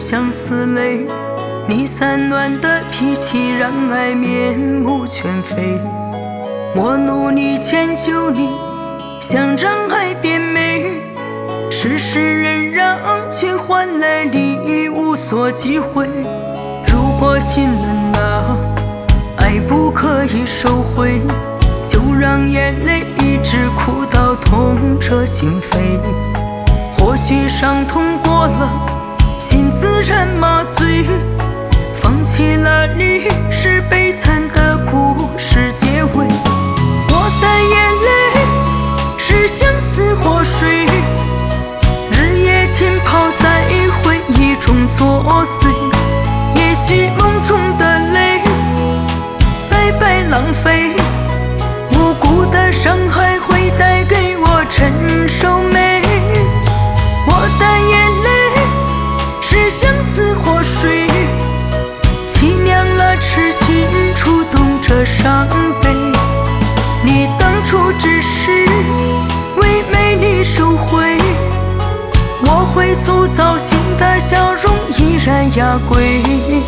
相思泪。你散乱的脾气让爱面目全非，我努力迁就你，想让爱变美。世事忍让，却换来你无所忌讳。如果心冷了，爱不可以收回，就让眼泪一直哭到痛彻心扉。或许伤痛过了，心自然麻醉。放弃了你，是悲惨的故事结尾。我的眼泪是相思活水，日夜浸泡在回忆中作祟。也许梦中的泪白白浪费，无辜的伤害会带给我承受美。我的眼泪是相思活水，凄凉了痴心，触动着伤悲。你当初只是为美丽收回，我会塑造新的笑容，依然压贵。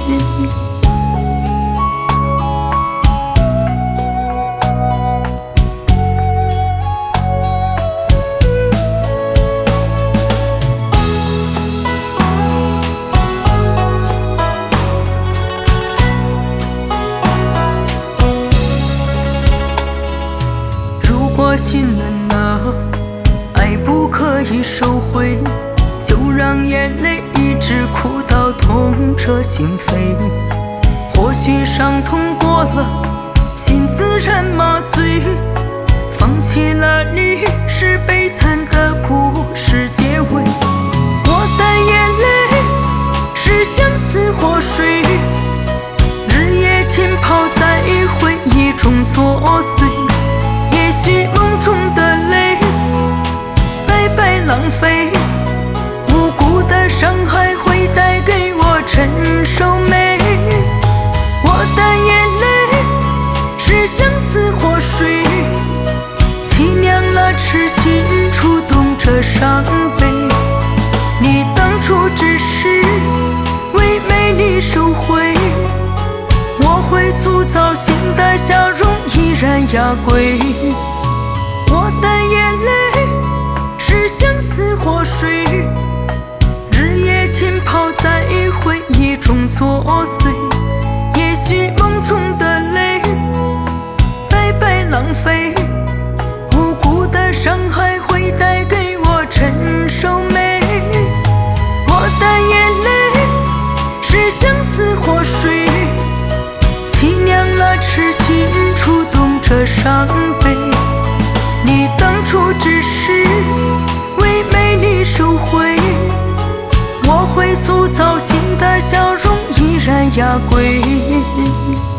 如果心冷了，爱不可以收回，就让眼泪一直哭到痛彻心扉。或许伤痛过了，心自然麻醉。放弃了你，是悲惨的故事结尾。我的眼泪是相思活水，日夜浸泡在回忆中作祟。也许梦中的泪白白浪费，无辜的伤害会带给我承受美。我的眼泪是相思活水，凄凉了痴心，触动着伤悲。你当初只是为美丽收回，我会塑造新的笑容，依然压贵。我的眼泪是相思活水，日夜浸泡在回忆中作祟。也许梦中的泪白白浪费，无辜的伤害会带给我承受美。我的眼泪是相思活水，凄凉了痴心，触动着伤悲。你当初只是为美丽收回，我会塑造新的笑容，依然压贵。